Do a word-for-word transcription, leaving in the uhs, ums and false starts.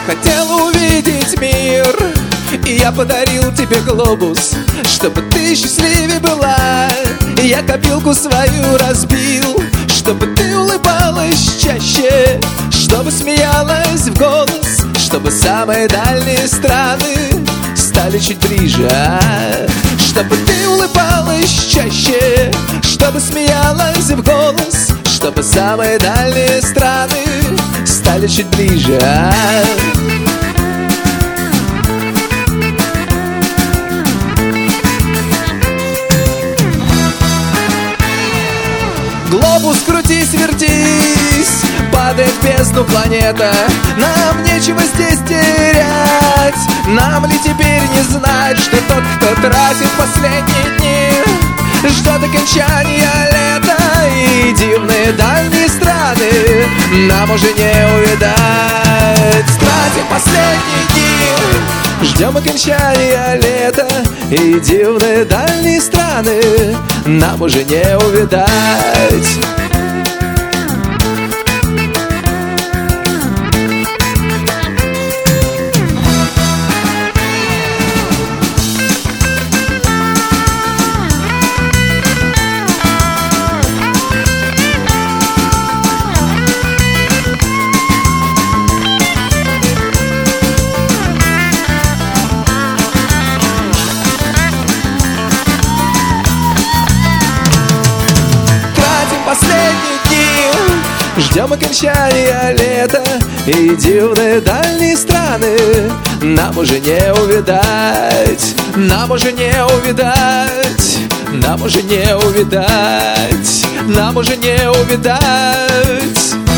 хотел увидеть мир, и я подарил тебе глобус, чтобы ты счастливее была. И я копилку свою разбил, чтобы ты улыбалась чаще, чтобы смеялась в голос, чтобы самые дальние страны стали чуть ближе. Чтобы ты улыбалась чаще, чтобы смеялась в голос, чтобы самые дальние страны стали чуть ближе. Глобус, крутись, вертись, падает в бездну планета. Нам нечего здесь терять, нам ли теперь не знать, что тот, кто тратит последние дни, ждет окончания лета и дивные дальние страны нам уже не увидать. Тратим последние дни, ждем окончания лета и дивные дальние страны нам уже не увидать. Последние дни, ждем окончания лета и дивные дальние страны нам уже не увидать, нам уже не увидать, нам уже не увидать, нам уже не увидать.